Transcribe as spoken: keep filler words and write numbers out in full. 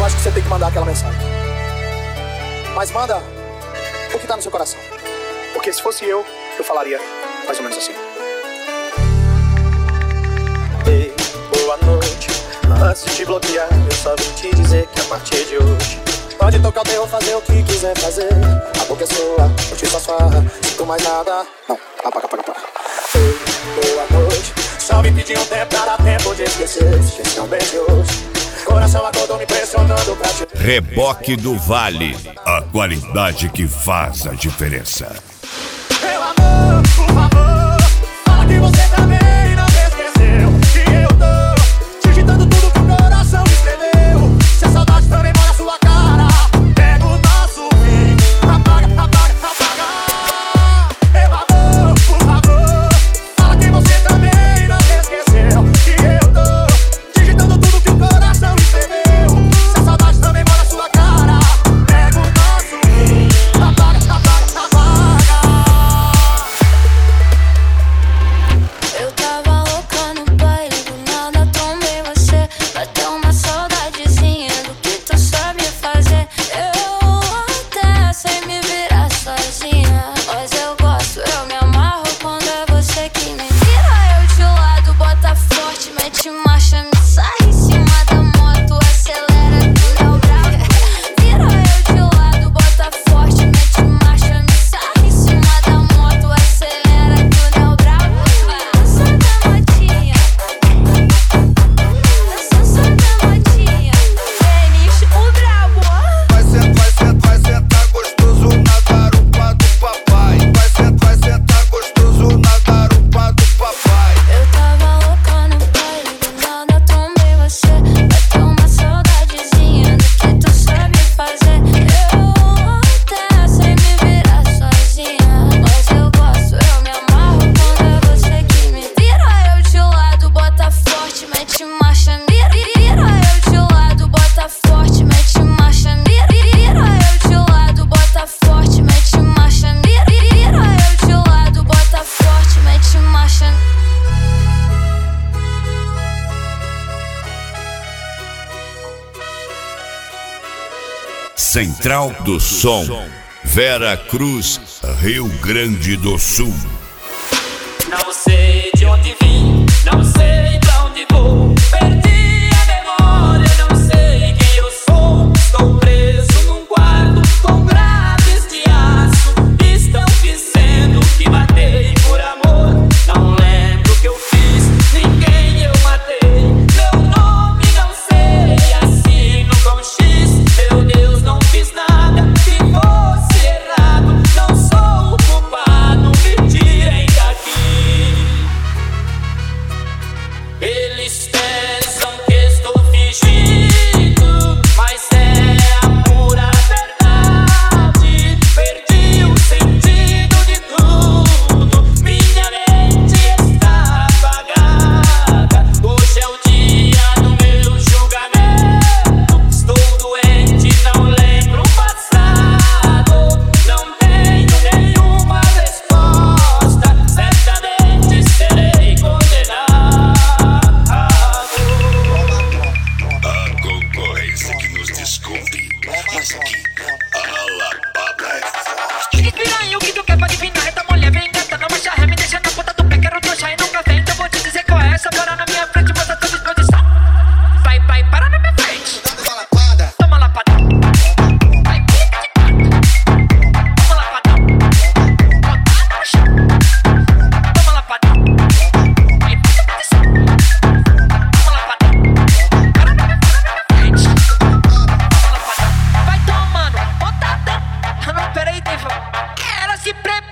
eu acho que você tem que mandar aquela mensagem. Mas manda o que tá no seu coração. Porque se fosse eu, eu falaria mais ou menos assim. Ei, boa noite. Antes de te bloquear, eu só vim te dizer que a partir de hoje pode tocar o terror, fazer o que quiser fazer. A boca é sua, curtir sua farra. Sinto mais nada. Não, apaga, apaga, apaga. Ei, boa noite. Só me pedi um tempo pra dar tempo de esquecer. Esqueci um beijo hoje. Coração acordou me pressionando pra te... Reboque do Vale, a qualidade que faz a diferença. Meu amor, por favor, fala que você também não esqueceu que eu tô digitando tudo que o coração escreveu. Se a saudade também mora na sua cara, pega o nosso fim, apaga, apaga, apaga. Meu amor, por favor, fala que você também não esqueceu que eu tô digitando tudo que o coração escreveu. Se a saudade também mora na sua cara, pega o nosso fim, apaga, apaga, apaga. Eu tava louca no baile, do nada tomei você. Bateu uma saudadezinha do que tu sabe fazer. Eu até sei me virar sozinha, mas eu gosto, eu me amarro quando é você que me vira. Eu de lado, bota forte, mete marcha, me sai em cima da moto, acelera do meu brau. Vira eu de lado, bota forte, mete marcha, me sai em cima da moto, acelera do meu brau. Santa Matinha, Santa Matinha, Denis, o brabo. Vai sentar, vai sentar, vai sentar gostoso na garupa do papai. Vai sentar, vai sentar gostoso na garupa do papai. Eu tava louca no baile, do nada tomei você. Bateu uma saudadezinha do que tu sabe fazer. Eu até sei me virar sozinha, mas eu gosto, eu me amarro quando é você que me vira. Eu de lado, bota forte, mete marcha, mira. Vira eu de lado, bota forte, mete marcha, mira. Vira eu de lado, bota forte, mete marcha, mira. Vira eu de lado, bota forte, mete marcha. Central do Som, Vera Cruz, Rio Grande do Sul. Não sei de onde vim, não sei pra onde vou. Perdi a memória, não sei quem eu sou. Estou preso num quarto com grades de aço. Estão dizendo que matei por amor. Não lembro o que eu fiz, ninguém eu matei. Meu nome não sei, assino com X. Meu Deus, não fiz nada que fosse errado. Não sou o culpado, me tirem daqui. Eles pensam que estou fingindo, mas é a pura verdade. Perdi o sentido de tudo, minha mente está apagada. Hoje é o dia do meu julgamento. Estou doente, não lembro o passado. Não tenho nenhuma resposta, certamente serei condenado. A concorrência que nos descobre, mas aqui a lapada é forte. Inspira aí o que tu quer, pode vir na reta, mulher, vem gata, não marcha ré, me deixa na ponta do pé, quero trouxa e nunca vem. Então vou te dizer qual é essa, bora na minha frente, mostra tua disposição. Vai, vai, para na minha frente. Toma lapada. Toma lapada. Vai, pica de quatro. Toma lapada. Botada no chão. Toma lapada. Vai, pica de som. Toma lapada. Para na minha, para na minha frente. Toma lapada. Vai tomando botada. Não, peraí, Deiva. Ela se prepara.